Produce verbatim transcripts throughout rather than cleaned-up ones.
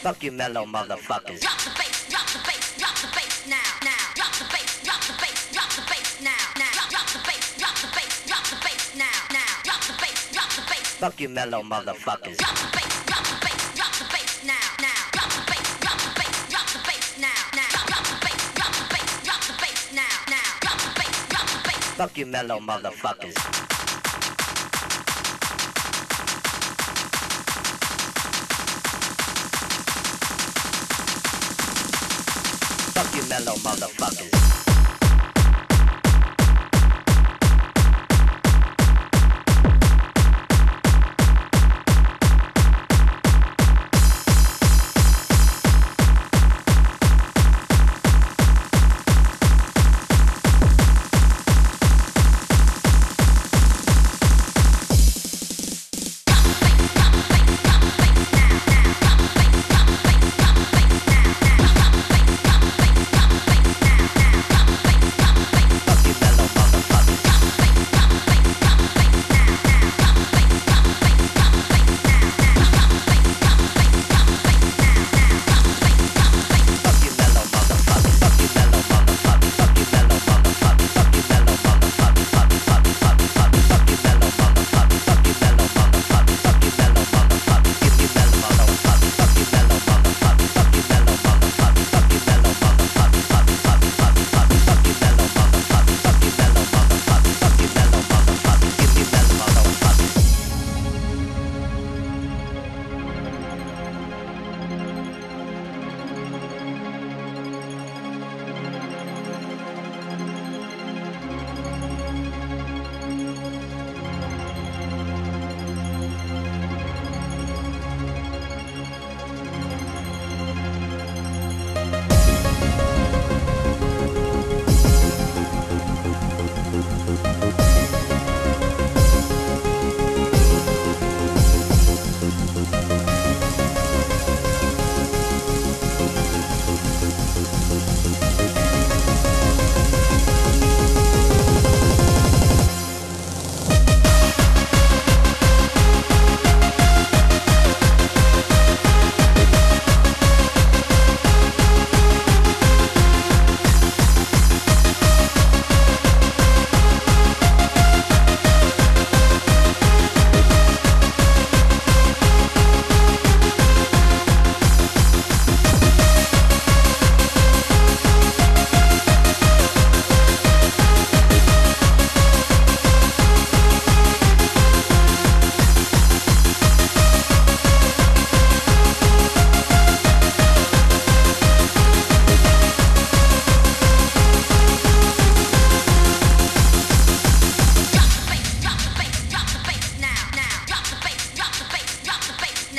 Fuck you mellow motherfuckers. Drop the bass, drop the bass, drop the bass now, now. Drop the bass, drop the bass, drop the bass now, now. Drop, drop the bass, drop the bass, drop the bass now, now. Drop the bass, drop the bass. Fuck you mellow motherfuckers. Drop the bass, drop the bass, drop the bass now, now. Drop the bass, drop the bass, drop the bass now, now. Drop the bass, drop the bass, drop the bass now, now. Drop the bass, drop the bass. Fuck you mellow motherfuckers. Fuck you mellow motherfuckers.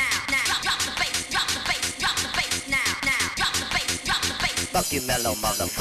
Fuck you mellow motherfuckers.